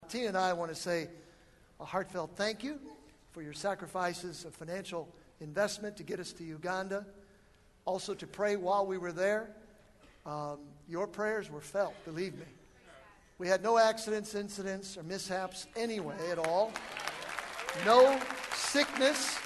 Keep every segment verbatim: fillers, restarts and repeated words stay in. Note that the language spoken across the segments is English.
Tina and I want to say a heartfelt thank you for your sacrifices of financial investment to get us to Uganda. Also to pray while we were there. Um, your prayers were felt, believe me. We had no accidents, incidents, or mishaps anyway at all. No sickness.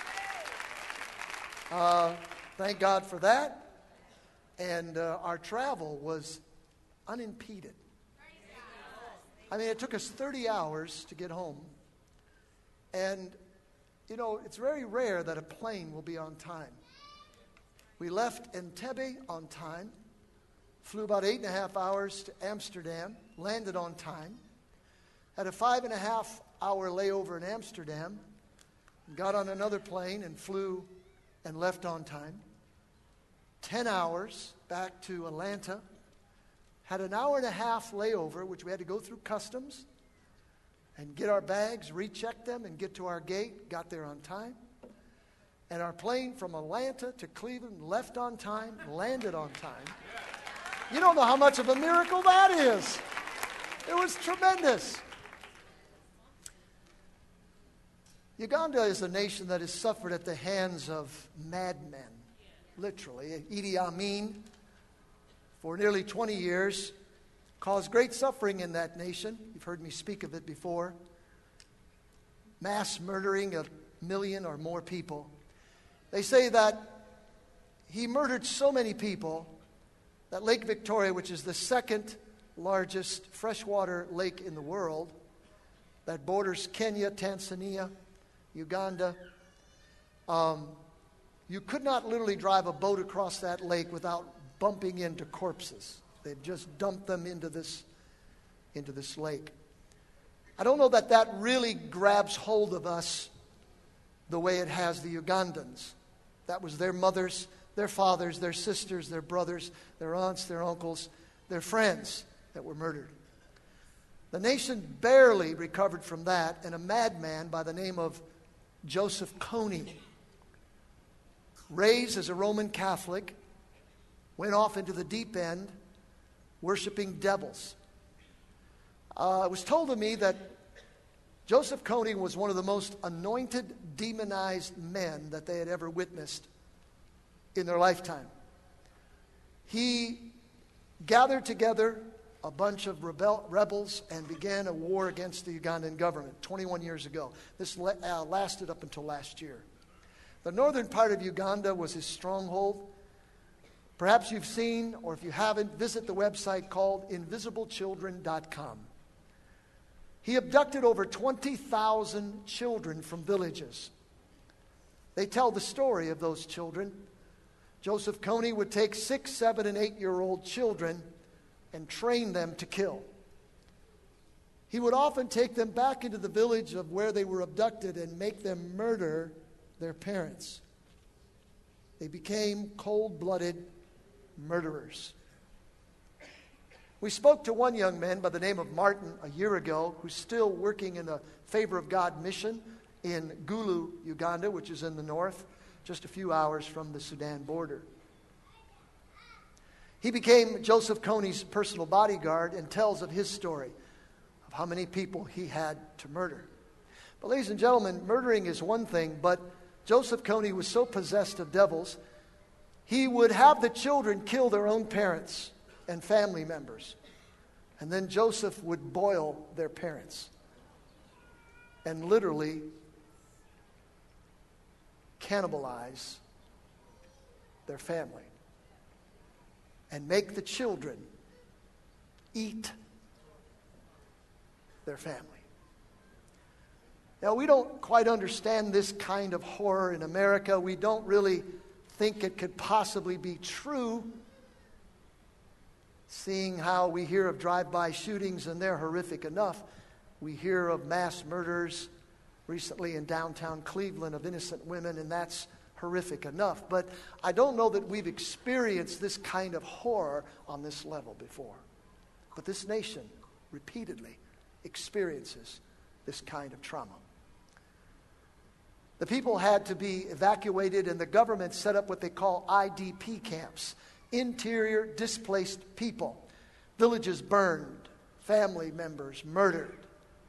Uh, thank God for that. And uh, our travel was unimpeded. I mean, it took us thirty hours to get home. And, you know, it's very rare that a plane will be on time. We left Entebbe on time, flew about eight and a half hours to Amsterdam, landed on time, had a five and a half hour layover in Amsterdam, got on another plane and flew and left on time. Ten hours back to Atlanta. Had an hour and a half layover, which we had to go through customs and get our bags, recheck them, and get to our gate. Got there on time. And our plane from Atlanta to Cleveland left on time, landed on time. You don't know how much of a miracle that is. It was tremendous. Uganda is a nation that has suffered at the hands of madmen, literally. Idi Amin, for nearly twenty years, caused great suffering in that nation. You've heard me speak of it before. Mass murdering a million or more people. They say that he murdered so many people that Lake Victoria, which is the second largest freshwater lake in the world, that borders Kenya, Tanzania, Uganda, um, you could not literally drive a boat across that lake without bumping into corpses. They've just dumped them into this, into this lake. I don't know that that really grabs hold of us the way it has the Ugandans. That was their mothers, their fathers, their sisters, their brothers, their aunts, their uncles, their friends that were murdered. The nation barely recovered from that, and a madman by the name of Joseph Kony, raised as a Roman Catholic, went off into the deep end, worshiping devils. Uh, it was told to me that Joseph Kony was one of the most anointed, demonized men that they had ever witnessed in their lifetime. He gathered together a bunch of rebel, rebels and began a war against the Ugandan government twenty-one years ago. This le- uh, lasted up until last year. The northern part of Uganda was his stronghold. Perhaps you've seen, or if you haven't, visit the website called invisible children dot com. He abducted over twenty thousand children from villages. They tell the story of those children. Joseph Kony would take six, seven, and eight-year-old children and train them to kill. He would often take them back into the village of where they were abducted and make them murder their parents. They became cold-blooded murderers. We spoke to one young man by the name of Martin a year ago who's still working in the Favor of God mission in Gulu, Uganda, which is in the north, just a few hours from the Sudan border. He became Joseph Kony's personal bodyguard and tells of his story of how many people he had to murder. But ladies and gentlemen, murdering is one thing, but Joseph Kony was so possessed of devils, he would have the children kill their own parents and family members. And then Joseph would boil their parents and literally cannibalize their family and make the children eat their family. Now, we don't quite understand this kind of horror in America. We don't really think it could possibly be true, seeing how we hear of drive-by shootings, and they're horrific enough. We hear of mass murders recently in downtown Cleveland of innocent women, and that's horrific enough. But I don't know that we've experienced this kind of horror on this level before. But this nation repeatedly experiences this kind of trauma. The people had to be evacuated, and the government set up what they call I D P camps, interior displaced people. Villages burned, family members murdered,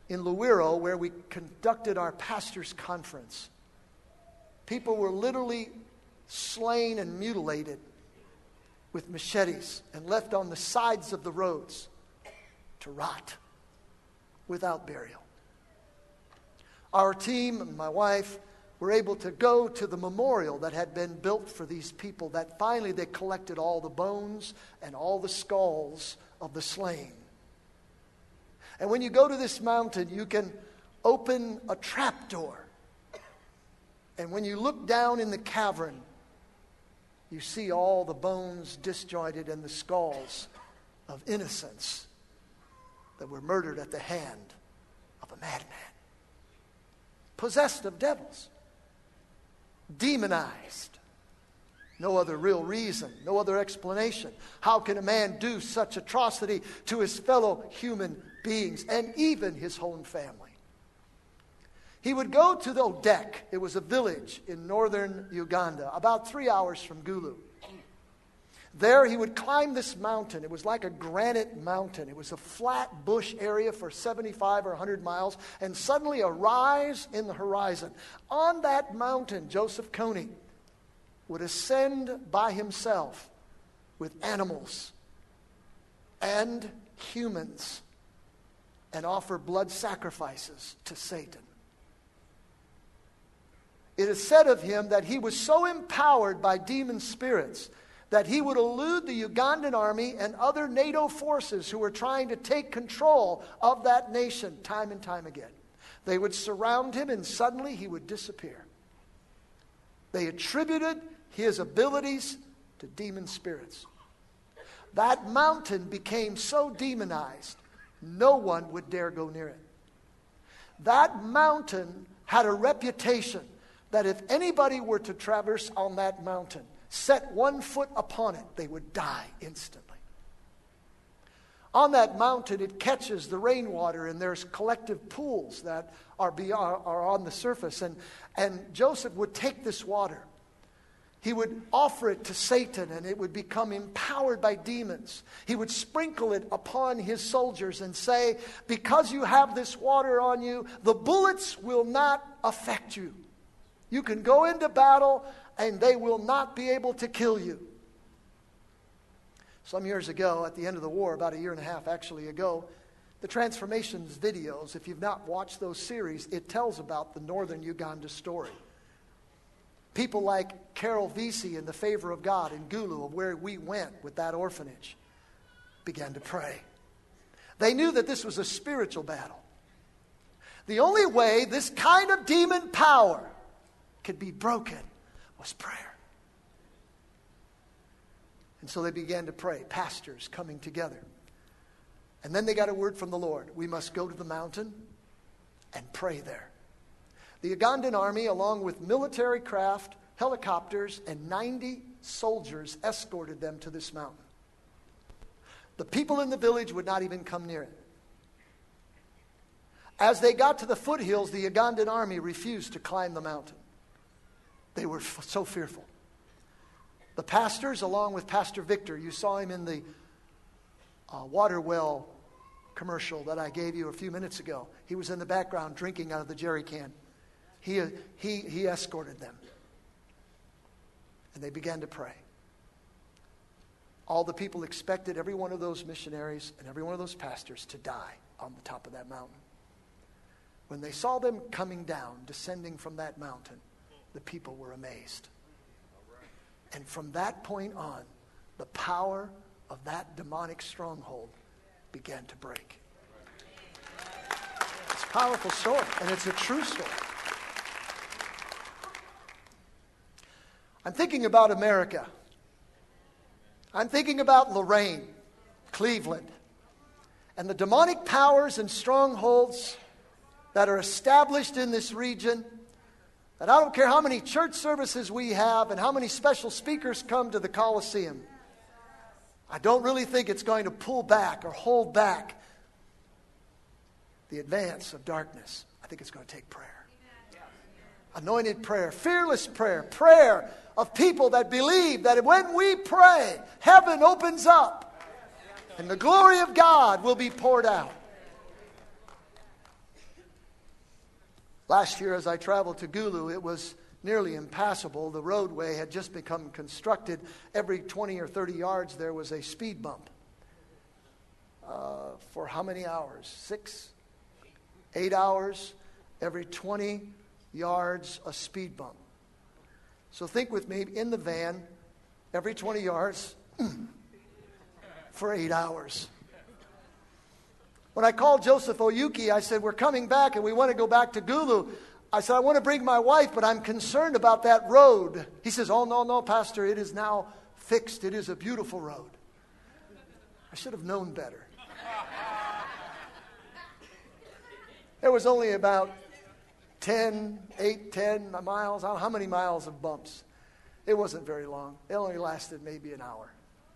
in Luiro, where we conducted our pastors' conference. People were literally slain and mutilated with machetes and left on the sides of the roads to rot without burial. Our team and my wife were able to go to the memorial that had been built for these people, that finally they collected all the bones and all the skulls of the slain. And when you go to this mountain, you can open a trapdoor. And when you look down in the cavern, you see all the bones disjointed and the skulls of innocents that were murdered at the hand of a madman. Possessed of devils. Demonized. No other real reason, no other explanation. How can a man do such atrocity to his fellow human beings and even his own family? He would go to the Odek. It was a village in northern Uganda, about three hours from Gulu. There he would climb this mountain. It was like a granite mountain. It was a flat bush area for seventy-five or one hundred miles, and suddenly a rise in the horizon. On that mountain, Joseph Kony would ascend by himself with animals and humans and offer blood sacrifices to Satan. It is said of him that he was so empowered by demon spirits that he would elude the Ugandan army and other NATO forces who were trying to take control of that nation time and time again. They would surround him and suddenly he would disappear. They attributed his abilities to demon spirits. That mountain became so demonized, no one would dare go near it. That mountain had a reputation that if anybody were to traverse on that mountain, set one foot upon it, they would die instantly. On that mountain, it catches the rainwater, and there's collective pools that are, beyond, are on the surface. And, and Joseph would take this water. He would offer it to Satan, and it would become empowered by demons. He would sprinkle it upon his soldiers and say, because you have this water on you, the bullets will not affect you. You can go into battle and they will not be able to kill you. Some years ago, at the end of the war, about a year and a half actually ago, the Transformations videos, if you've not watched those series, it tells about the northern Uganda story. People like Carol Vesey in The Favor of God in Gulu, of where we went with that orphanage, began to pray. They knew that this was a spiritual battle. The only way this kind of demon power could be broken was prayer. And so they began to pray, pastors coming together. And then they got a word from the Lord. We must go to the mountain and pray there. The Ugandan army, along with military craft, helicopters, and ninety soldiers escorted them to this mountain. The people in the village would not even come near it. As they got to the foothills, the Ugandan army refused to climb the mountain. They were f- so fearful. The pastors, along with Pastor Victor, you saw him in the uh, water well commercial that I gave you a few minutes ago. He was in the background drinking out of the jerry can. He, uh, he, he escorted them. And they began to pray. All the people expected every one of those missionaries and every one of those pastors to die on the top of that mountain. When they saw them coming down, descending from that mountain, the people were amazed. And from that point on, the power of that demonic stronghold began to break. It's a powerful story, and it's a true story. I'm thinking about America. I'm thinking about Lorraine, Cleveland, and the demonic powers and strongholds that are established in this region. And I don't care how many church services we have and how many special speakers come to the Coliseum. I don't really think it's going to pull back or hold back the advance of darkness. I think it's going to take prayer. Anointed prayer, fearless prayer, prayer of people that believe that when we pray, heaven opens up and the glory of God will be poured out. Last year, as I traveled to Gulu, it was nearly impassable. The roadway had just become constructed. Every twenty or thirty yards, there was a speed bump. Uh, for how many hours? Six? Eight hours? Every twenty yards, a speed bump. So think with me, in the van, every twenty yards, for eight hours. When I called Joseph Oyuki, I said, we're coming back and we want to go back to Gulu. I said, I want to bring my wife, but I'm concerned about that road. He says, oh, no, no, Pastor, it is now fixed. It is a beautiful road. I should have known better. There was only about ten, eight, ten miles. I don't know how many miles of bumps. It wasn't very long. It only lasted maybe an hour.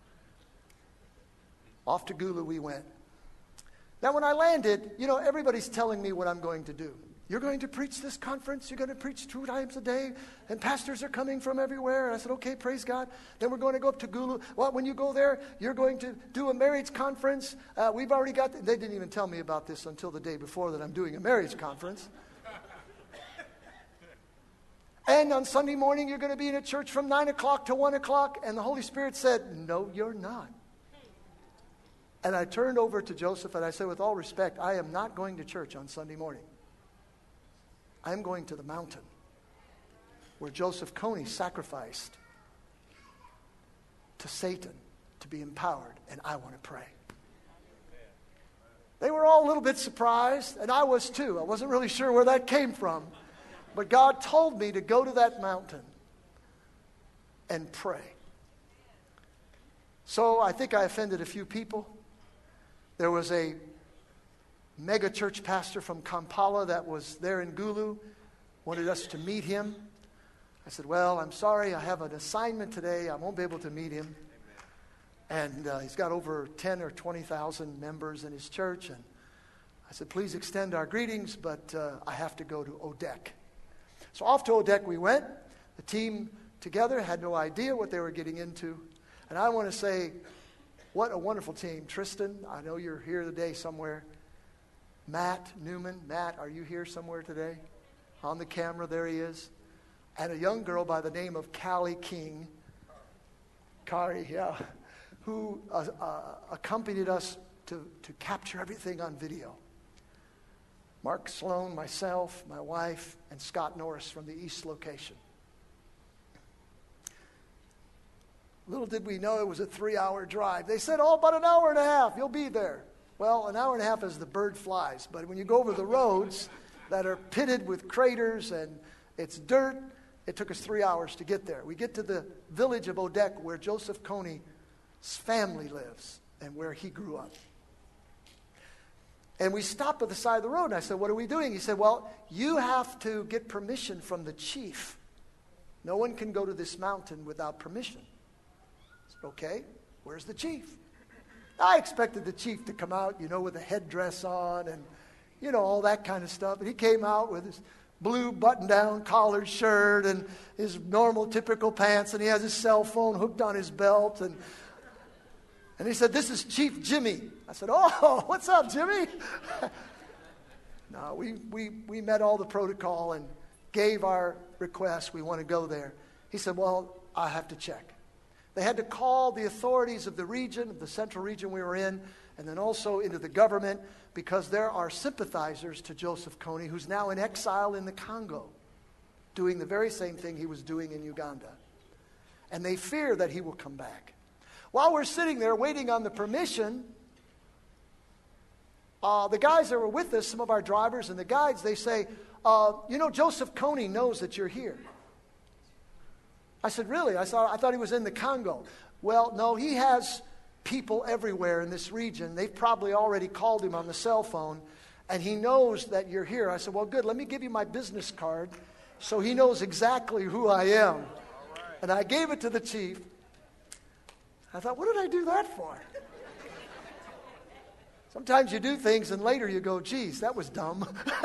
Off to Gulu we went. Now, when I landed, you know, everybody's telling me what I'm going to do. You're going to preach this conference. You're going to preach two times a day. And pastors are coming from everywhere. And I said, okay, praise God. Then we're going to go up to Gulu. Well, when you go there, you're going to do a marriage conference. Uh, we've already got... Th- they didn't even tell me about this until the day before that I'm doing a marriage conference. And on Sunday morning, you're going to be in a church from nine o'clock to one o'clock. And the Holy Spirit said, no, you're not. And I turned over to Joseph and I said, with all respect, I am not going to church on Sunday morning. I'm going to the mountain where Joseph Kony sacrificed to Satan to be empowered, and I want to pray. They were all a little bit surprised, and I was too. I wasn't really sure where that came from. But God told me to go to that mountain and pray. So I think I offended a few people. There was a mega church pastor from Kampala that was there in Gulu, wanted us to meet him. I said, well, I'm sorry, I have an assignment today. I won't be able to meet him. And uh, he's got over ten or twenty thousand members in his church. And I said, please extend our greetings, but uh, I have to go to Odek. So off to Odek we went. The team together had no idea what they were getting into. And I want to say, what a wonderful team. Tristan, I know you're here today somewhere. Matt Newman. Matt, are you here somewhere today? On the camera, there he is. And a young girl by the name of Callie King. Kari, yeah. Who uh, uh, accompanied us to, to capture everything on video. Mark Sloan, myself, my wife, and Scott Norris from the East location. Little did we know it was a three-hour drive. They said, oh, about an hour and a half, you'll be there. Well, an hour and a half as the bird flies. But when you go over the roads that are pitted with craters and it's dirt, it took us three hours to get there. We get to the village of Odek where Joseph Kony's family lives and where he grew up. And we stopped at the side of the road, and I said, what are we doing? He said, well, you have to get permission from the chief. No one can go to this mountain without permission. I said, okay, where's the chief? I expected the chief to come out, you know, with a headdress on and, you know, all that kind of stuff. And he came out with his blue button-down collared shirt and his normal, typical pants, and he has his cell phone hooked on his belt. And, and he said, this is Chief Jimmy. I said, oh, what's up, Jimmy? No, we, we, we met all the protocol and gave our request. We want to go there. He said, well, I have to check. They had to call the authorities of the region, of the central region we were in, and then also into the government, because there are sympathizers to Joseph Kony who's now in exile in the Congo, doing the very same thing he was doing in Uganda. And they fear that he will come back. While we're sitting there waiting on the permission, uh, the guys that were with us, some of our drivers and the guides, they say, uh, you know, Joseph Kony knows that you're here. I said, really? I thought, I thought he was in the Congo. Well, no, he has people everywhere in this region. They've probably already called him on the cell phone, and he knows that you're here. I said, well, good. Let me give you my business card so he knows exactly who I am. Right. And I gave it to the chief. I thought, what did I do that for? Sometimes you do things, and later you go, geez, that was dumb.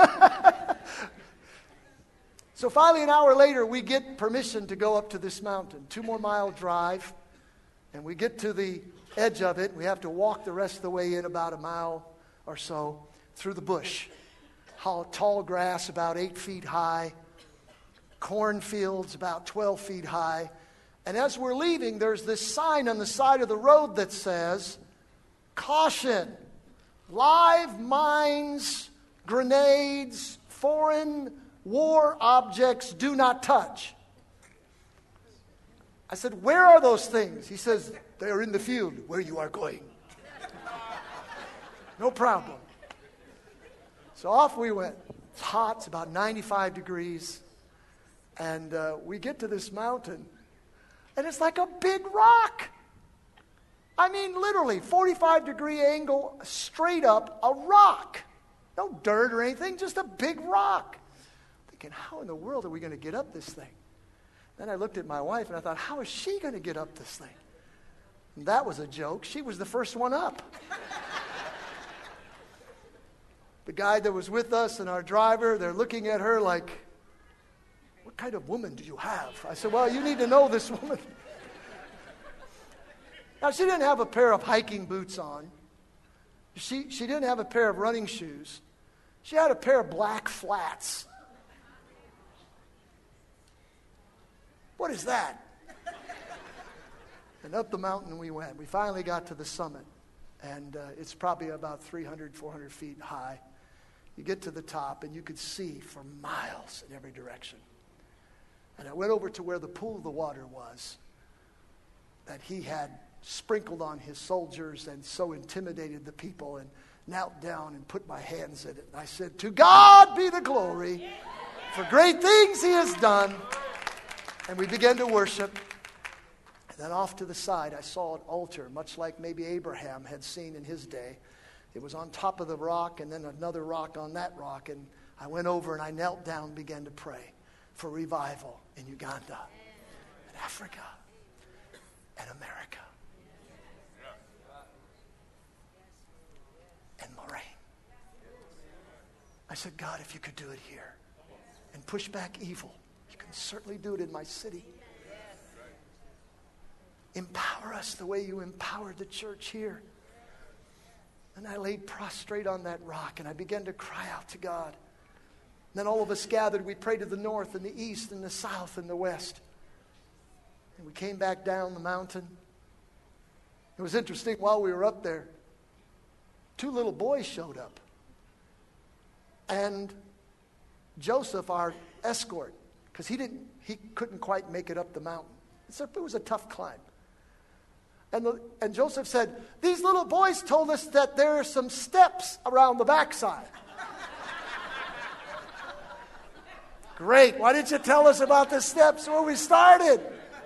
So finally, an hour later, we get permission to go up to this mountain. Two more mile drive. And we get to the edge of it. We have to walk the rest of the way in about a mile or so through the bush. tall, tall grass about eight feet high, cornfields about twelve feet high. And as we're leaving, there's this sign on the side of the road that says, "Caution, live mines, grenades, foreign war objects do not touch." I said, "Where are those things?" He says, "They are in the field where you are going." No problem. So off we went. It's hot. It's about ninety-five degrees. And uh, we get to this mountain. And it's like a big rock. I mean, literally, forty-five degree angle, straight up, a rock. No dirt or anything, just a big rock. Thinking, how in the world are we going to get up this thing? Then I looked at my wife and I thought, how is she going to get up this thing? And that was a joke. She was the first one up. The guy that was with us and our driver, they're looking at her like, "What kind of woman do you have?" I said, "Well, you need to know this woman." Now, she didn't have a pair of hiking boots on. She, she didn't have a pair of running shoes. She had a pair of black flats. What is that? And up the mountain we went. We finally got to the summit. And uh, it's probably about three hundred, four hundred feet high. You get to the top and you could see for miles in every direction. And I went over to where the pool of the water was that he had sprinkled on his soldiers and so intimidated the people, and knelt down and put my hands in it. And I said, "To God be the glory for great things he has done." And we began to worship. And then off to the side, I saw an altar, much like maybe Abraham had seen in his day. It was on top of the rock, and then another rock on that rock. And I went over and I knelt down and began to pray for revival in Uganda and Africa and America and Lorraine. I said, "God, if you could do it here and push back evil, you can certainly do it in my city. Empower us the way you empowered the church here." And I laid prostrate on that rock and I began to cry out to God. And then all of us gathered. We prayed to the north and the east and the south and the west. And we came back down the mountain. It was interesting, while we were up there, two little boys showed up. And Joseph, our escort, because he didn't, he couldn't quite make it up the mountain. It's a, it was a tough climb. And, the, and Joseph said, "These little boys told us that there are some steps around the backside." Great. Why didn't you tell us about the steps when we started?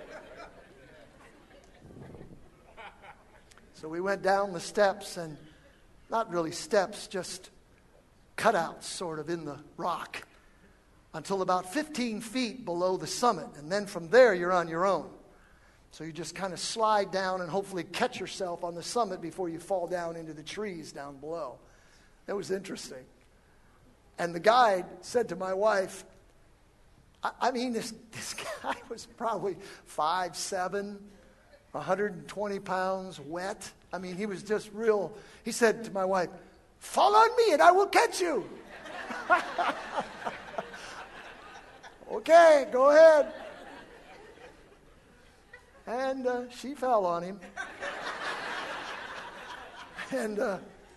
So we went down the steps, and not really steps, just cutouts sort of in the rock, until about fifteen feet below the summit. And then from there, you're on your own. So you just kind of slide down and hopefully catch yourself on the summit before you fall down into the trees down below. It was interesting. And the guide said to my wife, I, I mean, this, this guy was probably five seven, one hundred twenty pounds, wet. I mean, he was just real. He said to my wife, "Fall on me and I will catch you." Okay, go ahead. And uh, she fell on him. And uh,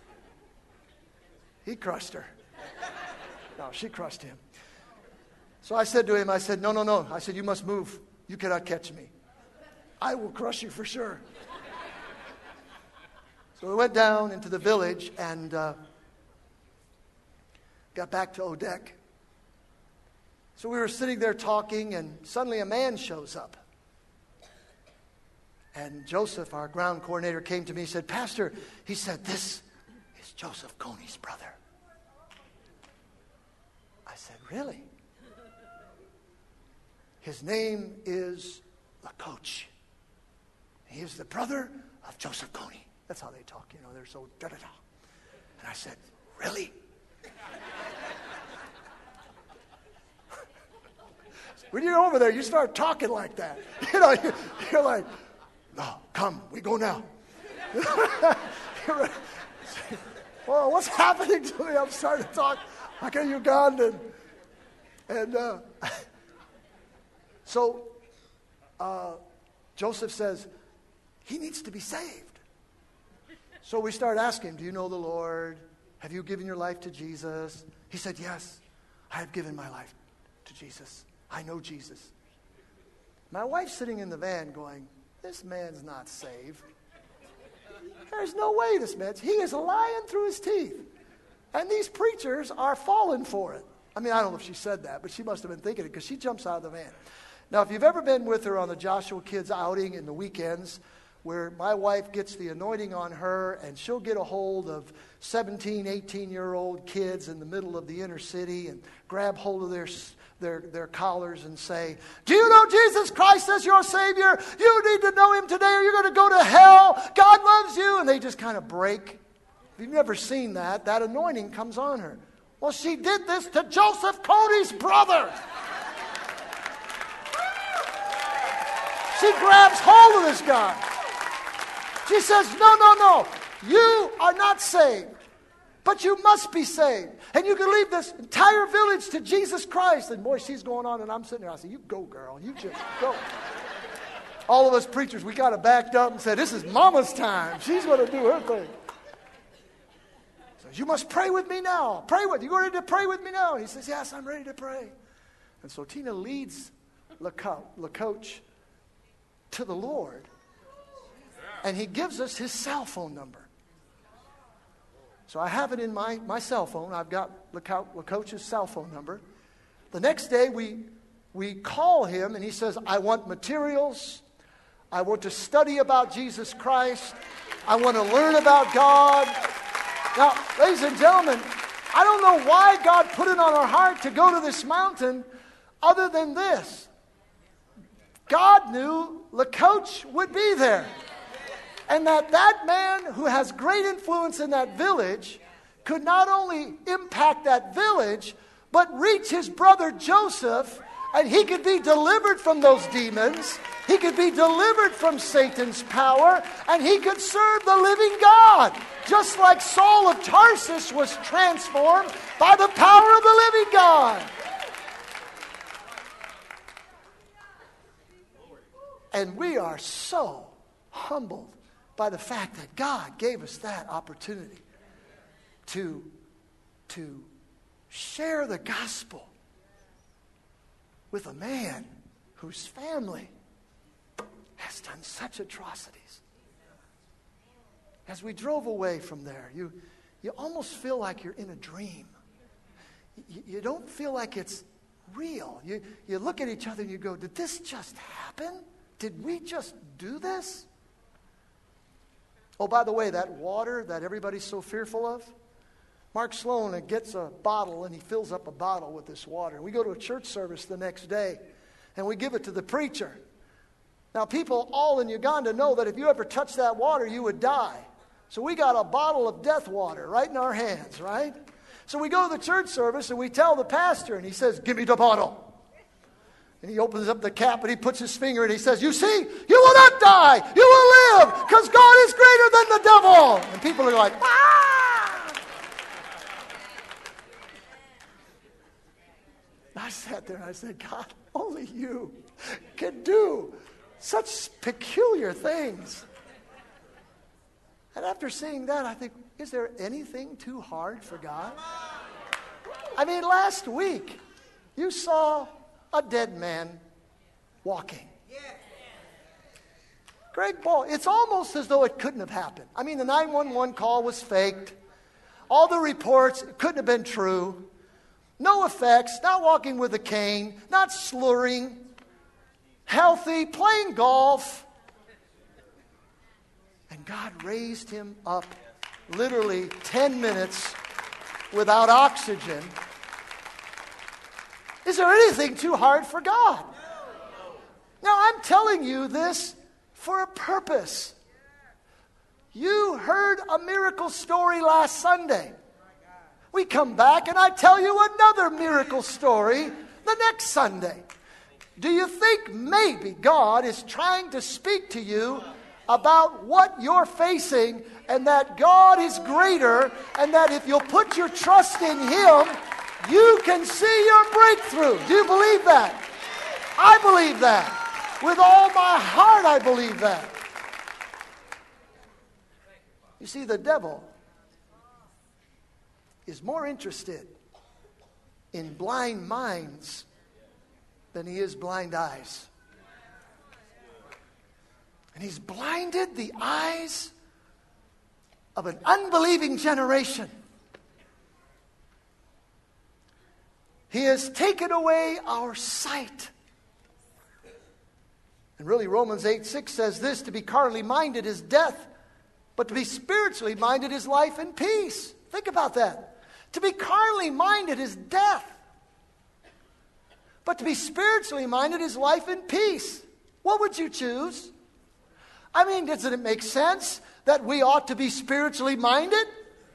he crushed her. No, she crushed him. So I said to him, I said, no, no, no. I said, "You must move. You cannot catch me. I will crush you for sure." So we went down into the village and uh, got back to Odek. So we were sitting there talking, and suddenly a man shows up. And Joseph, our ground coordinator, came to me and said, "Pastor," he said, "this is Joseph Kony's brother." I said, "Really?" "His name is Lacoach. He is the brother of Joseph Kony." That's how they talk, you know, they're so da-da-da. And I said, "Really?" When you're over there, you start talking like that. You know, you're like, "No, come, we go now." Well, what's happening to me? I'm starting to talk like a Ugandan. And uh, so uh, Joseph says, he needs to be saved. So we start asking him, do you know the Lord? Have you given your life to Jesus? He said, yes, I have given my life to Jesus. I know Jesus. My wife's sitting in the van going, this man's not saved. There's no way this man's, he is lying through his teeth. And these preachers are falling for it. I mean, I don't know if she said that, but she must have been thinking it because she jumps out of the van. Now, if you've ever been with her on the Joshua Kids outing in the weekends, where my wife gets the anointing on her and she'll get a hold of seventeen, eighteen-year-old kids in the middle of the inner city and grab hold of their, their, their collars and say, do you know Jesus Christ as your Savior? You need to know Him today or you're going to go to hell. God loves you. And they just kind of break. If you've never seen that, that anointing comes on her. Well, she did this to Joseph Cody's brother. She grabs hold of this guy. She says, no, no, no. You are not saved, but you must be saved. And you can leave this entire village to Jesus Christ. And boy, she's going on, and I'm sitting there. I say, you go, girl. You just go. All of us preachers, we got to backed up and said, this is mama's time. She's going to do her thing. So you must pray with me now. Pray with you. You ready to pray with me now? He says, yes, I'm ready to pray. And so Tina leads LaCoach to the Lord. And he gives us his cell phone number. So I have it in my, my cell phone. I've got LaCoach's cell phone number. The next day we, we call him and he says, I want materials. I want to study about Jesus Christ. I want to learn about God. Now, ladies and gentlemen, I don't know why God put it on our heart to go to this mountain other than this. God knew LaCoach would be there. And that that man who has great influence in that village could not only impact that village, but reach his brother Joseph, and he could be delivered from those demons. He could be delivered from Satan's power, and he could serve the living God. Just like Saul of Tarsus was transformed by the power of the living God. And we are so humbled by the fact that God gave us that opportunity to, to share the gospel with a man whose family has done such atrocities. As we drove away from there, you, you almost feel like you're in a dream. You, you don't feel like it's real. You, you look at each other and you go, did this just happen? Did we just do this? Oh, by the way, that water that everybody's so fearful of, Mark Sloan gets a bottle and he fills up a bottle with this water. We go to a church service the next day and we give it to the preacher. Now, people all in Uganda know that if you ever touch that water, you would die. So we got a bottle of death water right in our hands, right? So we go to the church service and we tell the pastor and he says, give me the bottle. And he opens up the cap and he puts his finger and he says, you see, you will not die. You will live because God is greater than the devil. And people are like, ah! I sat there and I said, God, only you can do such peculiar things. And after seeing that, I think, is there anything too hard for God? I mean, last week, you saw a dead man walking. Greg Ball, it's almost as though it couldn't have happened. I mean, the nine one one call was faked. All the reports, it couldn't have been true. No effects, not walking with a cane, not slurring, healthy, playing golf. And God raised him up literally ten minutes without oxygen. Is there anything too hard for God? Now, I'm telling you this for a purpose. You heard a miracle story last Sunday. We come back and I tell you another miracle story the next Sunday. Do you think maybe God is trying to speak to you about what you're facing, and that God is greater, and that if you'll put your trust in Him, you can see your breakthrough. Do you believe that? I believe that. With all my heart, I believe that. You see, the devil is more interested in blind minds than he is blind eyes. And he's blinded the eyes of an unbelieving generation. He has taken away our sight. And really, Romans eight six says this: to be carnally minded is death, but to be spiritually minded is life and peace. Think about that. To be carnally minded is death, but to be spiritually minded is life and peace. What would you choose? I mean, doesn't it make sense that we ought to be spiritually minded?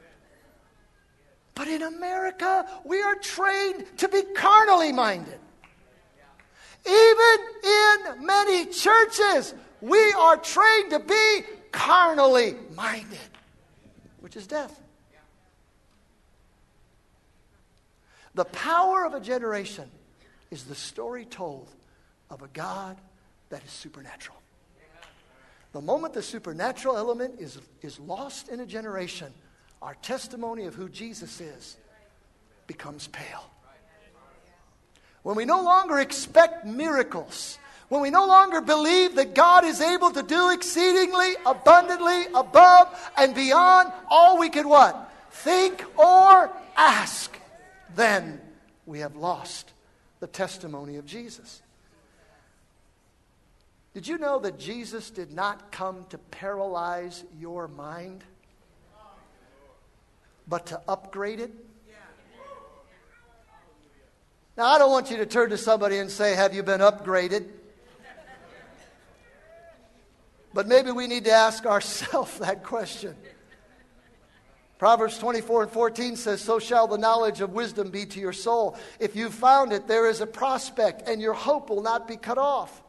But in America, we are trained to be carnally minded. Even in many churches, we are trained to be carnally minded, which is death. The power of a generation is the story told of a God that is supernatural. The moment the supernatural element is, is lost in a generation, our testimony of who Jesus is becomes pale. When we no longer expect miracles, when we no longer believe that God is able to do exceedingly, abundantly, above, and beyond all we could what? Think or ask, then we have lost the testimony of Jesus. Did you know that Jesus did not come to paralyze your mind, but to upgrade it? Now, I don't want you to turn to somebody and say, have you been upgraded? But maybe we need to ask ourselves that question. Proverbs twenty-four and fourteen says, so shall the knowledge of wisdom be to your soul. If you found it, there is a prospect, and your hope will not be cut off.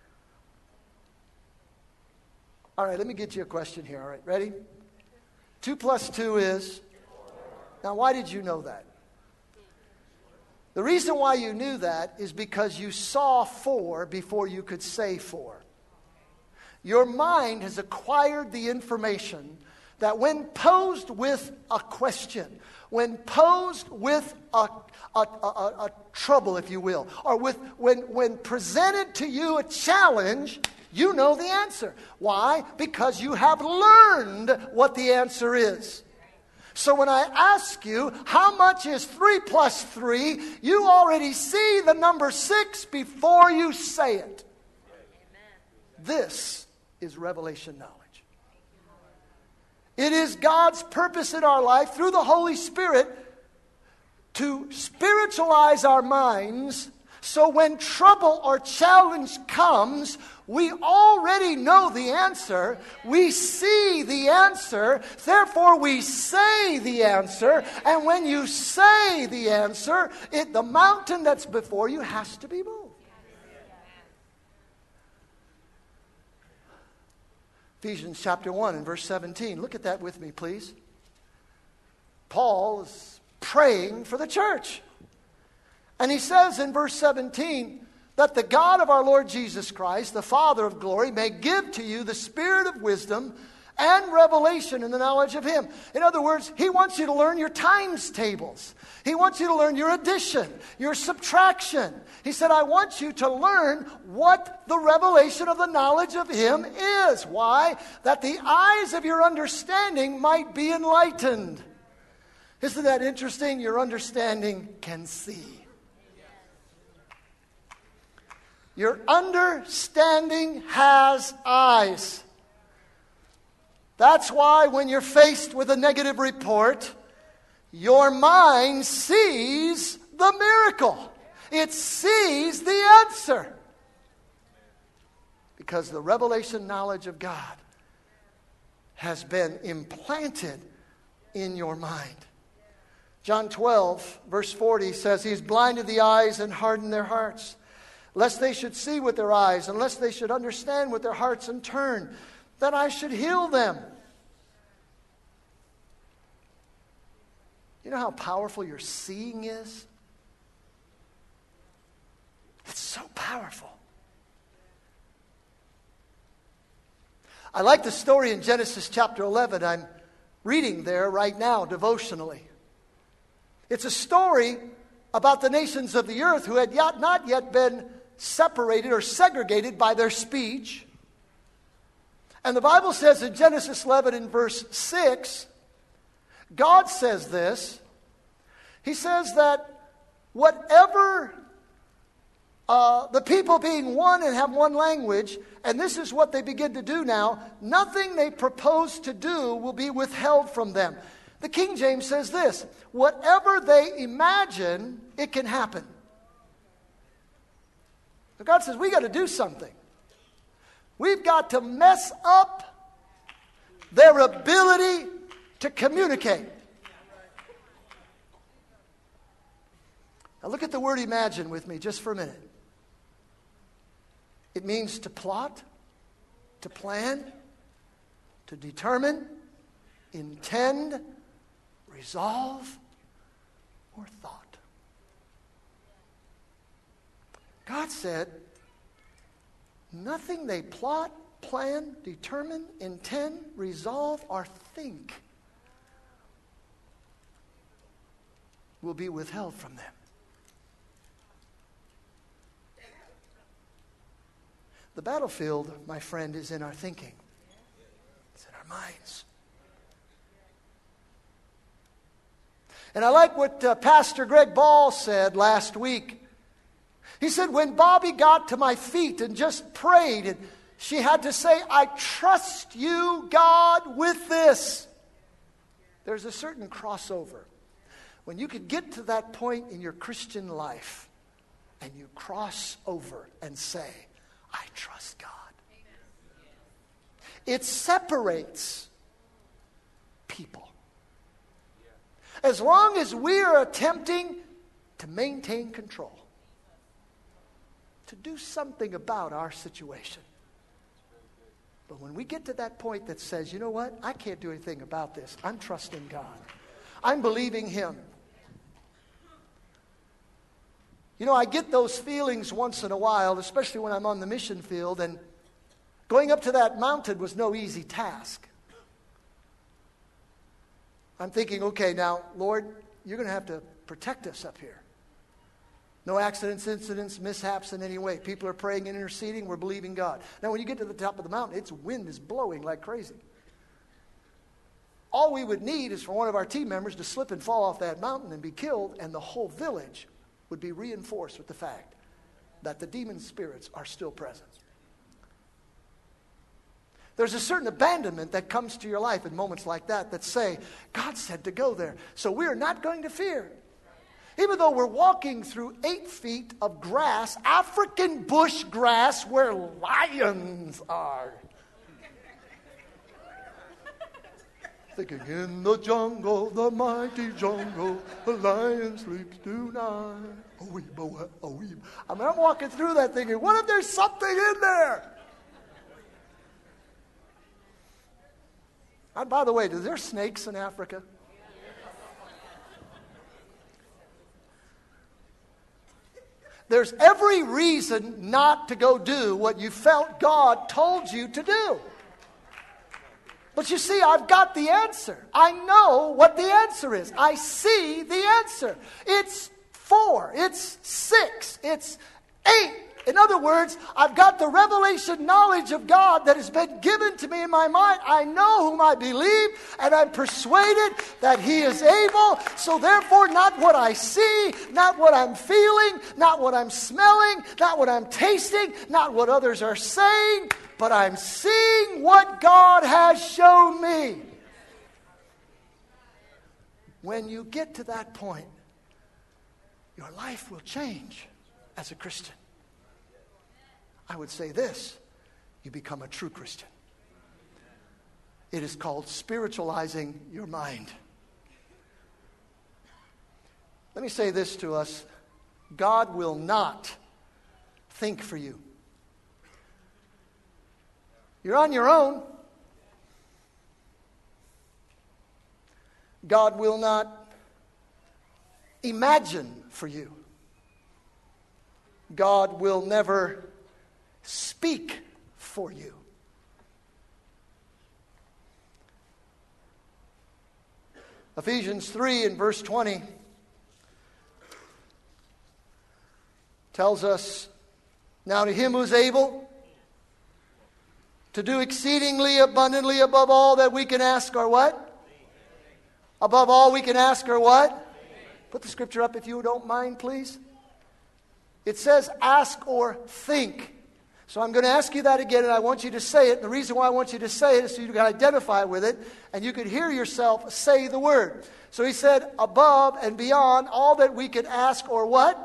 All right, let me get you a question here. All right, ready? Two plus two is? Now, why did you know that? The reason why you knew that is because you saw four before you could say four. Your mind has acquired the information that when posed with a question, when posed with a, a, a, a trouble, if you will, or with when, when presented to you a challenge, you know the answer. Why? Because you have learned what the answer is. So when I ask you, how much is three plus three, you already see the number six before you say it. Amen. This is revelation knowledge. It is God's purpose in our life through the Holy Spirit to spiritualize our minds, so when trouble or challenge comes, we already know the answer. We see the answer. Therefore, we say the answer. And when you say the answer, it, the mountain that's before you has to be moved. Ephesians chapter one and verse seventeen. Look at that with me, please. Paul is praying for the church. And he says in verse seventeen, that the God of our Lord Jesus Christ, the Father of glory, may give to you the spirit of wisdom and revelation in the knowledge of Him. In other words, He wants you to learn your times tables. He wants you to learn your addition, your subtraction. He said, I want you to learn what the revelation of the knowledge of Him is. Why? That the eyes of your understanding might be enlightened. Isn't that interesting? Your understanding can see. Your understanding has eyes. That's why when you're faced with a negative report, your mind sees the miracle. It sees the answer. Because the revelation knowledge of God has been implanted in your mind. John twelve, verse forty says, He's blinded the eyes and hardened their hearts, lest they should see with their eyes, and lest they should understand with their hearts and turn, that I should heal them. You know how powerful your seeing is? It's so powerful. I like the story in Genesis chapter eleven. I'm reading there right now devotionally. It's a story about the nations of the earth who had yet, not yet been separated or segregated by their speech. And the Bible says in Genesis eleven in verse six, God says this. He says that whatever uh, the people being one and have one language, and this is what they begin to do now, nothing they propose to do will be withheld from them. The King James says this, whatever they imagine, it can happen. So God says, we got to do something. We've got to mess up their ability to communicate. Now look at the word imagine with me just for a minute. It means to plot, to plan, to determine, intend, resolve, or thought. God said, nothing they plot, plan, determine, intend, resolve, or think will be withheld from them. The battlefield, my friend, is in our thinking. It's in our minds. And I like what uh, Pastor Greg Ball said last week. He said, when Bobby got to my feet and just prayed, and she had to say, I trust you, God, with this. There's a certain crossover. When you could get to that point in your Christian life, and you cross over and say, I trust God. It separates people. As long as we are attempting to maintain control, to do something about our situation. But when we get to that point that says, you know what, I can't do anything about this. I'm trusting God. I'm believing Him. You know, I get those feelings once in a while, especially when I'm on the mission field, and going up to that mountain was no easy task. I'm thinking, okay, now, Lord, you're going to have to protect us up here. No accidents, incidents, mishaps in any way. People are praying and interceding. We're believing God. Now, when you get to the top of the mountain, its wind is blowing like crazy. All we would need is for one of our team members to slip and fall off that mountain and be killed, and the whole village would be reinforced with the fact that the demon spirits are still present. There's a certain abandonment that comes to your life in moments like that that say, God said to go there, so we're not going to fear. Even though we're walking through eight feet of grass, African bush grass where lions are. Thinking, in the jungle, the mighty jungle, the lion sleeps tonight. Oh, we, oh, we. I mean, I'm walking through that thinking, what if there's something in there? And by the way, are there snakes in Africa? There's every reason not to go do what you felt God told you to do. But you see, I've got the answer. I know what the answer is. I see the answer. It's four. It's six. It's eight. In other words, I've got the revelation knowledge of God that has been given to me in my mind. I know whom I believe, and I'm persuaded that He is able. So therefore, not what I see, not what I'm feeling, not what I'm smelling, not what I'm tasting, not what others are saying, but I'm seeing what God has shown me. When you get to that point, your life will change as a Christian. I would say this, you become a true Christian. It is called spiritualizing your mind. Let me say this to us. God will not think for you. You're on your own. God will not imagine for you. God will never speak for you. Ephesians three and verse twenty tells us, now to him who is able to do exceedingly abundantly above all that we can ask or what? Above all we can ask or what? Put the scripture up if you don't mind, please. It says ask or think. So I'm going to ask you that again, and I want you to say it. And the reason why I want you to say it is so you can identify with it, and you could hear yourself say the word. So he said, above and beyond all that we can ask or what?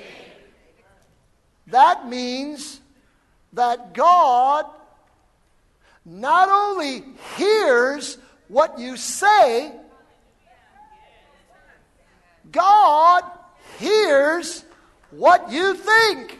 That means that God not only hears what you say, God hears what you think.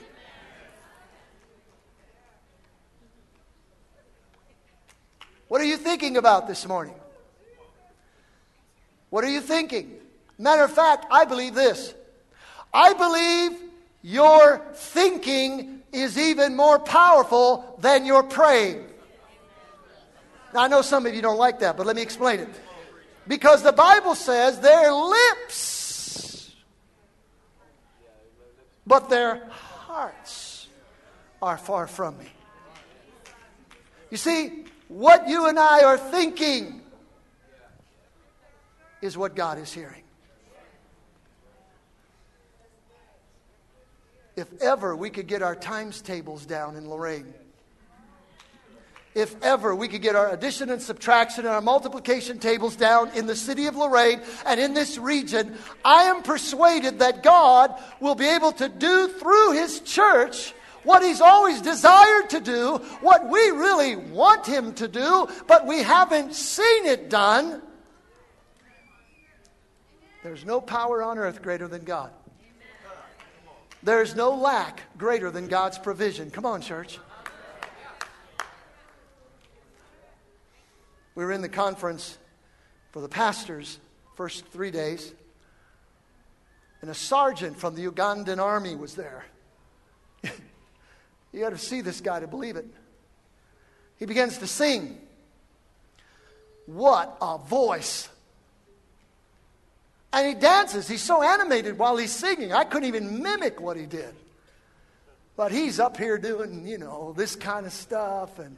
What are you thinking about this morning? What are you thinking? Matter of fact, I believe this. I believe your thinking is even more powerful than your praying. Now, I know some of you don't like that, but let me explain it. Because the Bible says their lips, but their hearts are far from me. You see, what you and I are thinking is what God is hearing. If ever we could get our times tables down in Lorain, if ever we could get our addition and subtraction and our multiplication tables down in the city of Lorain and in this region, I am persuaded that God will be able to do through His church what He's always desired to do, what we really want Him to do, but we haven't seen it done. There's no power on earth greater than God. There's no lack greater than God's provision. Come on, church. We were in the conference for the pastors, first three days, and a sergeant from the Ugandan army was there. You got to see this guy to believe it. He begins to sing. What a voice. And he dances. He's so animated while he's singing. I couldn't even mimic what he did. But he's up here doing, you know, this kind of stuff and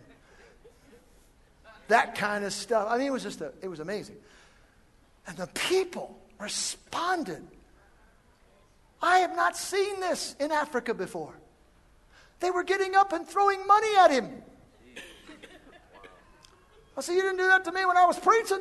that kind of stuff. I mean, it was just, a, it was amazing. And the people responded. I have not seen this in Africa before. They were getting up and throwing money at him. I said, you didn't do that to me when I was preaching.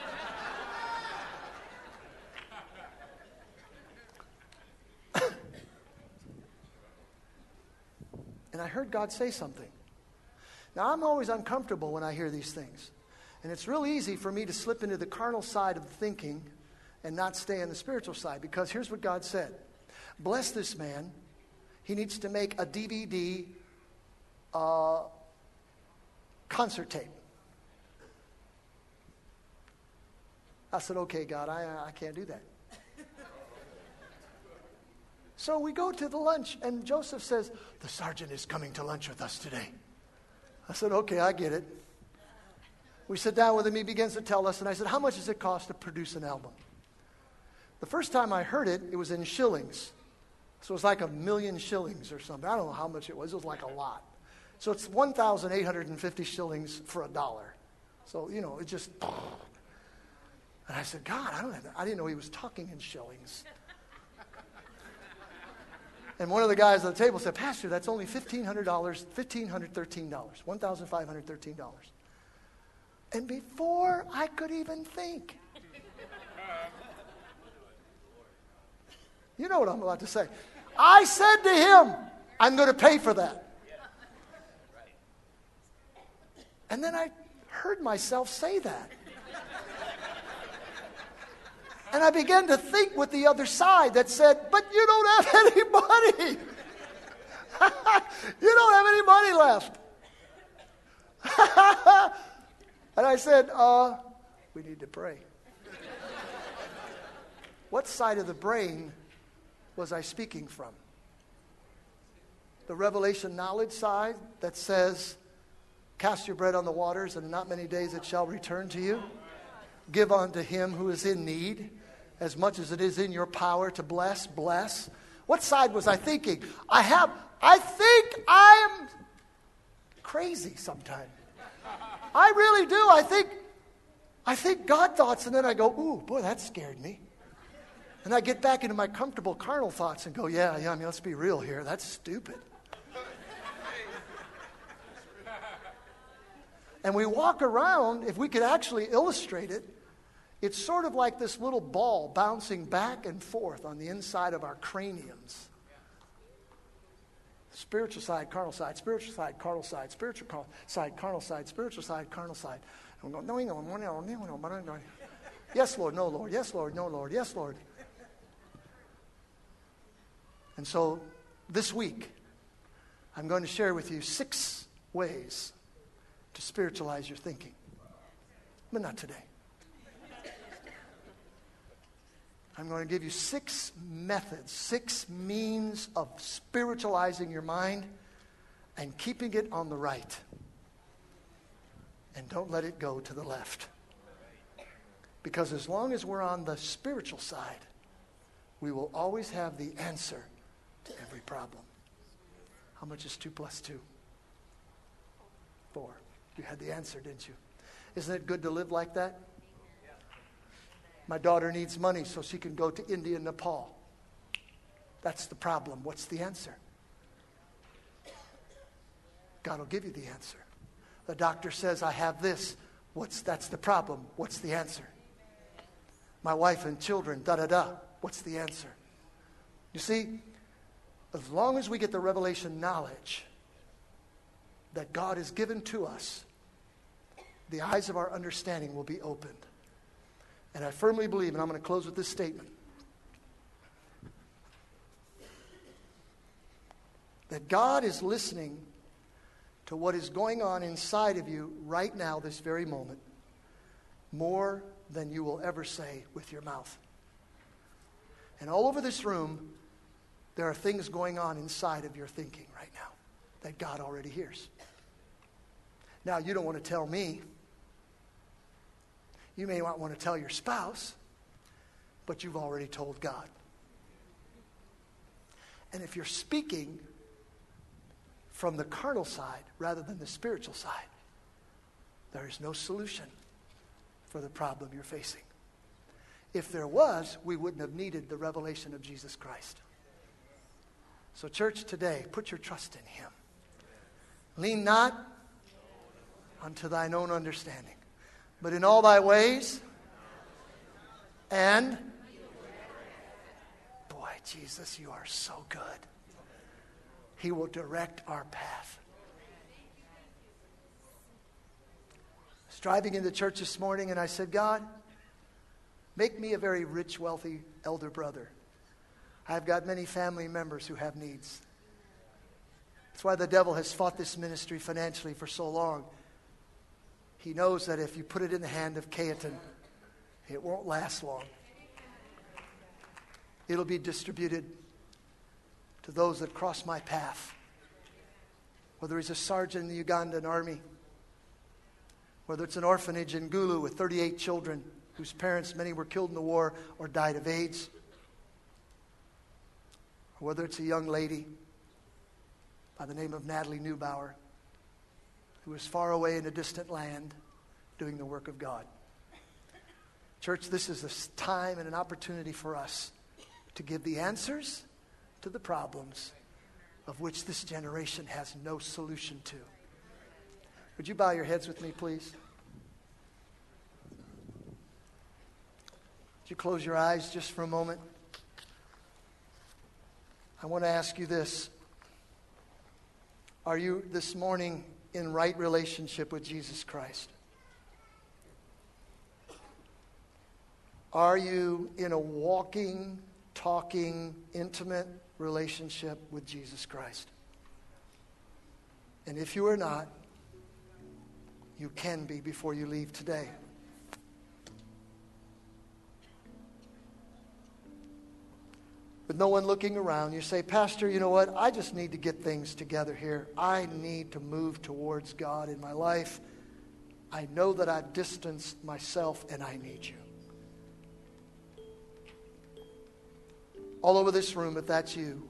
And I heard God say something. Now, I'm always uncomfortable when I hear these things. And it's real easy for me to slip into the carnal side of thinking and not stay on the spiritual side. Because here's what God said. Bless this man. He needs to make a D V D uh, concert tape. I said, okay, God, I, I can't do that. So we go to the lunch, and Joseph says, the sergeant is coming to lunch with us today. I said, okay, I get it. We sit down with him, he begins to tell us, and I said, how much does it cost to produce an album? The first time I heard it, it was in shillings. So it was like a million shillings or something. I don't know how much it was. It was like a lot. So it's one thousand eight hundred fifty shillings for a dollar. So, you know, it just... And I said, God, I don't have, I didn't know he was talking in shillings. And one of the guys at the table said, Pastor, that's only fifteen hundred dollars, one thousand five hundred thirteen dollars, one thousand five hundred thirteen dollars. And before I could even think, you know what I'm about to say. I said to him, I'm going to pay for that. And then I heard myself say that. And I began to think with the other side that said, but you don't have any money. You don't have any money left. And I said, uh, we need to pray. what side of the brain was I speaking from? The revelation knowledge side that says, cast your bread on the waters, and in not many days it shall return to you. Give unto him who is in need, as much as it is in your power to bless, bless. What side was I thinking? I have, I think I am crazy sometimes. I really do. I think, I think God thoughts, and then I go, ooh, boy, that scared me. And I get back into my comfortable carnal thoughts and go, yeah, yeah, I mean, let's be real here. That's stupid. And we walk around, if we could actually illustrate it, it's sort of like this little ball bouncing back and forth on the inside of our craniums. Spiritual side, carnal side, spiritual side, carnal side, spiritual car- side, carnal side, spiritual side, carnal side. And we go, no, no, no, no, no, no, no. Yes, Lord, no, Lord. Yes, Lord, no, Lord. Yes, Lord. And so this week, I'm going to share with you six ways to spiritualize your thinking. But not today. I'm going to give you six methods, six means of spiritualizing your mind and keeping it on the right. And don't let it go to the left. Because as long as we're on the spiritual side, we will always have the answer to every problem. How much is two plus two? Four. You had the answer, didn't you? Isn't it good to live like that? My daughter needs money so she can go to India and Nepal. That's the problem. What's the answer? God will give you the answer. The doctor says, I have this. What's that's the problem? What's the answer? My wife and children, da-da-da. What's the answer? You see, as long as we get the revelation knowledge that God has given to us, the eyes of our understanding will be opened. And I firmly believe, and I'm going to close with this statement, that God is listening to what is going on inside of you right now, this very moment, more than you will ever say with your mouth. And all over this room, there are things going on inside of your thinking right now that God already hears. Now, you don't want to tell me. You may not want to tell your spouse, but you've already told God. And if you're speaking from the carnal side rather than the spiritual side, there is no solution for the problem you're facing. If there was, we wouldn't have needed the revelation of Jesus Christ. So church, today, put your trust in him. Lean not unto thine own understanding, but in all thy ways, and, boy, Jesus, you are so good. He will direct our path. I was driving into church this morning and I said, God, make me a very rich, wealthy elder brother. I've got many family members who have needs. That's why the devil has fought this ministry financially for so long. He knows that if you put it in the hand of Cayetan, it won't last long. It'll be distributed to those that cross my path. Whether he's a sergeant in the Ugandan army, whether it's an orphanage in Gulu with thirty-eight children whose parents, many were killed in the war or died of AIDS, or whether it's a young lady by the name of Natalie Neubauer, who is far away in a distant land doing the work of God. Church, this is a time and an opportunity for us to give the answers to the problems of which this generation has no solution to. Would you bow your heads with me, please? Would you close your eyes just for a moment? I want to ask you this. Are you this morning in right relationship with Jesus Christ? Are you in a walking, talking, intimate relationship with Jesus Christ? And if you are not, you can be before you leave today. with no one looking around. You say, Pastor, you know what? I just need to get things together here. I need to move towards God in my life. I know that I've distanced myself and I need you. All over this room, if that's you,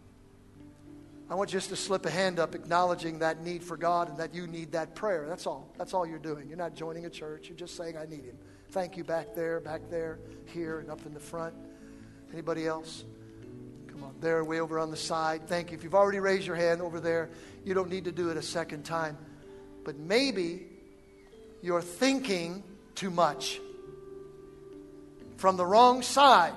I want you just to slip a hand up acknowledging that need for God and that you need that prayer. That's all. That's all you're doing. You're not joining a church. You're just saying, I need Him. Thank you back there, back there, here, and up in the front. Anybody else? Come on. There, way over on the side. Thank you. If you've already raised your hand over there, you don't need to do it a second time. But maybe you're thinking too much from the wrong side.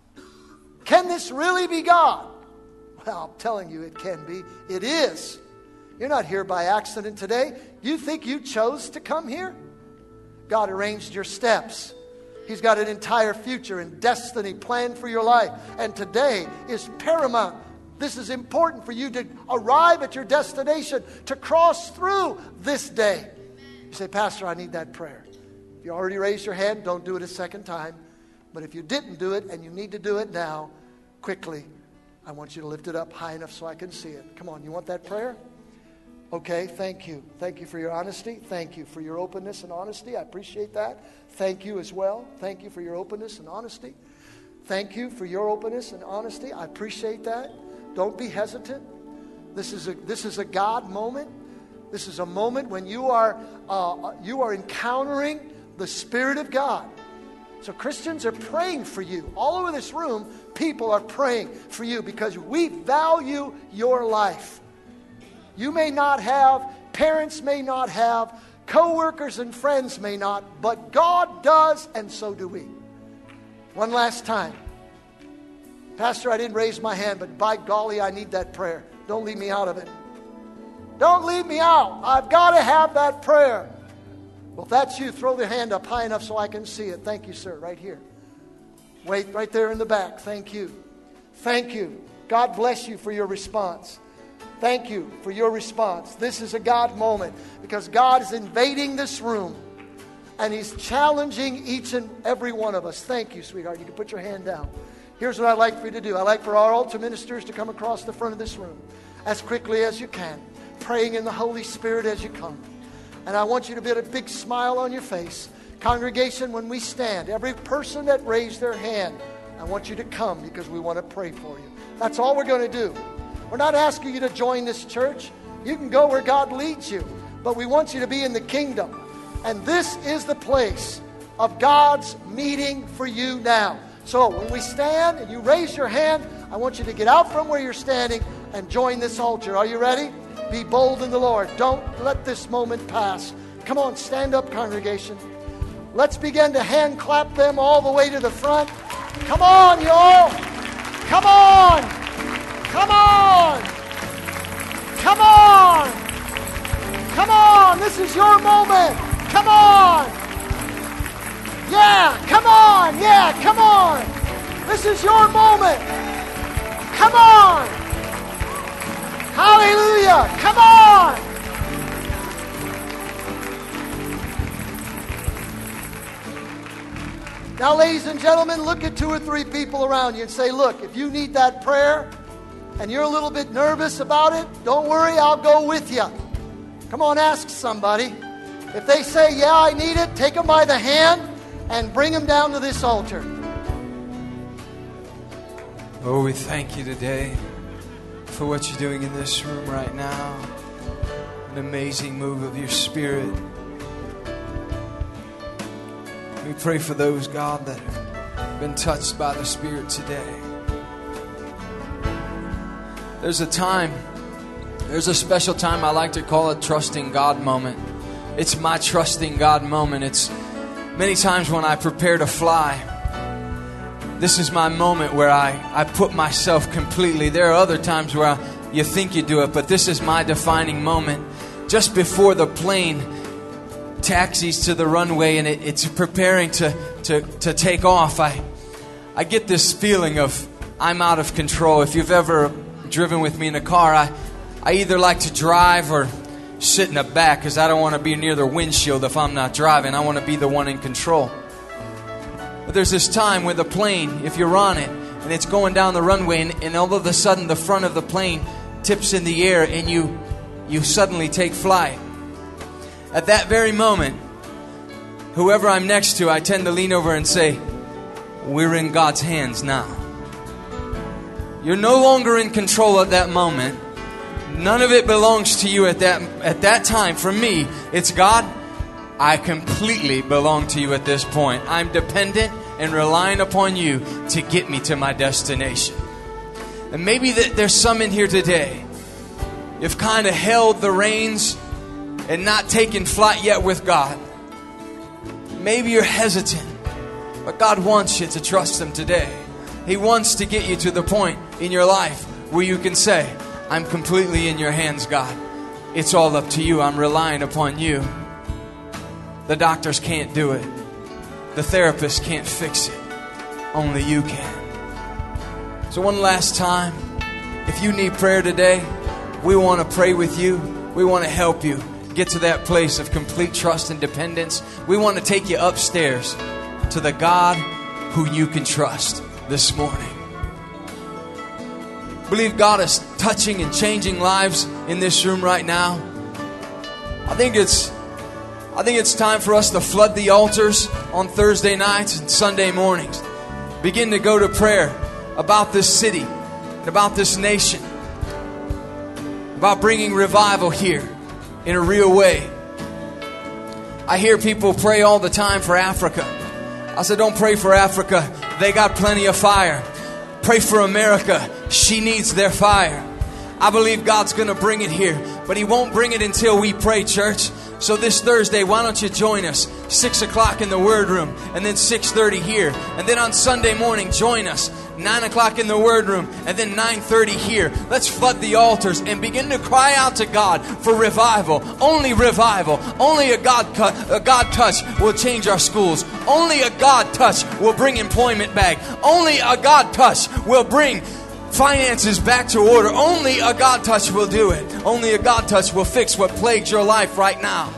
Can this really be God? Well, I'm telling you, it can be. It is. You're not here by accident today. You think you chose to come here? God arranged your steps. He's got an entire future and destiny planned for your life. And today is paramount. This is important for you to arrive at your destination, to cross through this day. You say, Pastor, I need that prayer. If you already raised your hand, don't do it a second time. But if you didn't do it and you need to do it now, quickly, I want you to lift it up high enough so I can see it. Come on, you want that prayer? Okay, thank you. Thank you for your honesty. Thank you for your openness and honesty. I appreciate that. Thank you as well. Thank you for your openness and honesty. Thank you for your openness and honesty. I appreciate that. Don't be hesitant. This is a this is a God moment. This is a moment when you are uh, you are encountering the Spirit of God. So Christians are praying for you. All over this room, people are praying for you because we value your life. You may not have, parents may not have, co-workers and friends may not, but God does, and so do we. One last time. Pastor, I didn't raise my hand, but by golly, I need that prayer. Don't leave me out of it. Don't leave me out. I've got to have that prayer. Well, if that's you, throw the hand up high enough so I can see it. Thank you, sir, right here. Wait, right there in the back. Thank you. Thank you. God bless you for your response. Thank you for your response. This is a God moment because God is invading this room and He's challenging each and every one of us. Thank you, sweetheart. You can put your hand down. Here's what I'd like for you to do. I'd like for our altar ministers to come across the front of this room as quickly as you can, praying in the Holy Spirit as you come. And I want you to get a big smile on your face. Congregation, when we stand, every person that raised their hand, I want you to come because we want to pray for you. That's all we're going to do. We're not asking you to join this church. You can go where God leads you. But we want you to be in the kingdom. And this is the place of God's meeting for you now. So when we stand and you raise your hand, I want you to get out from where you're standing and join this altar. Are you ready? Be bold in the Lord. Don't let this moment pass. Come on, stand up, congregation. Let's begin to hand clap them all the way to the front. Come on, y'all. Come on. Come on. Come on. Come on. This is your moment. Come on. Yeah, come on. Yeah, come on. This is your moment. Come on. Hallelujah. Come on. Now, ladies and gentlemen, look at two or three people around you and say, look, if you need that prayer and you're a little bit nervous about it, don't worry, I'll go with you. Come on, ask somebody. If they say, yeah, I need it, take them by the hand and bring them down to this altar. Oh, we thank you today for what you're doing in this room right now. An amazing move of your Spirit. We pray for those, God, that have been touched by the Spirit today. There's a time, there's a special time I like to call it Trusting God moment. It's my Trusting God moment. It's many times when I prepare to fly, this is my moment where I, I put myself completely. There are other times where I, you think you do it, but this is my defining moment. Just before the plane taxis to the runway and it, it's preparing to, to, to take off, I, I get this feeling of I'm out of control. If you've ever driven with me in a car, I, I either like to drive or sit in the back because I don't want to be near the windshield if I'm not driving. I want to be the one in control. But there's this time with a plane, if you're on it, and and it's going down the runway, and, and all of a sudden the front of the plane tips in the air, and you you suddenly take flight. At that very moment, whoever I'm next to, I tend to lean over and say, we're in God's hands now. You're no longer in control at that moment. None of it belongs to you at that at that time. For me, it's God, I completely belong to you at this point. I'm dependent and relying upon you to get me to my destination. And maybe that there's some in here today, you've kind of held the reins and not taken flight yet with God. Maybe you're hesitant, but God wants you to trust Him today. He wants to get you to the point in your life where you can say, I'm completely in your hands, God. It's all up to you. I'm relying upon you. The doctors can't do it. The therapist can't fix it. Only you can. So one last time, if you need prayer today, we want to pray with you. We want to help you get to that place of complete trust and dependence. We want to take you upstairs to the God who you can trust this morning. I believe God is touching and changing lives in this room right now. I think it's I think it's time for us to flood the altars on Thursday nights and Sunday mornings. Begin to go to prayer about this city and about this nation. About bringing revival here in a real way. I hear people pray all the time for Africa. I said, don't pray for Africa. They got plenty of fire. Pray for America. She needs their fire. I believe God's going to bring it here, but He won't bring it until we pray, church. So this Thursday, why don't you join us? six o'clock in the Word Room, and then six thirty here. And then on Sunday morning, join us. nine o'clock in the Word Room, and then nine thirty here. Let's flood the altars and begin to cry out to God for revival. Only revival. Only a God, cu- a God touch will change our schools. Only a God touch will bring employment back. Only a God touch will bring finances back to order. Only a God touch will do it. Only a God touch will fix what plagues your life right now.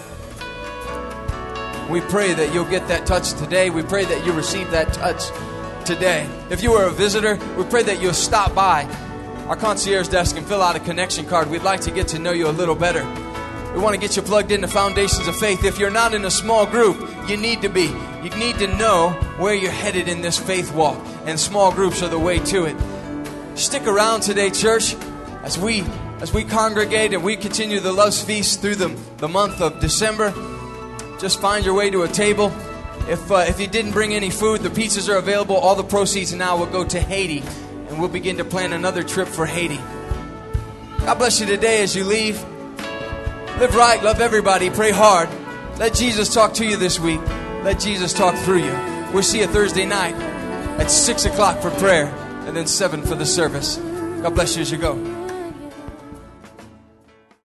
We pray that you'll get that touch today. We pray that you receive that touch today. If you are a visitor, we pray that you'll stop by our concierge desk and fill out a connection card. We'd like to get to know you a little better. We want to get you plugged into Foundations of Faith. If you're not in a small group, you need to be. You need to know where you're headed in this faith walk, and small groups are the way to it. Stick around today, church, as we as we congregate and we continue the Love's Feast through the, the month of December. Just find your way to a table. If uh, if you didn't bring any food, the pizzas are available. All the proceeds now will go to Haiti, and we'll begin to plan another trip for Haiti. God bless you today as you leave. Live right, love everybody, pray hard. Let Jesus talk to you this week. Let Jesus talk through you. We'll see you Thursday night at six o'clock for prayer, and then seven for the service. God bless you as you go.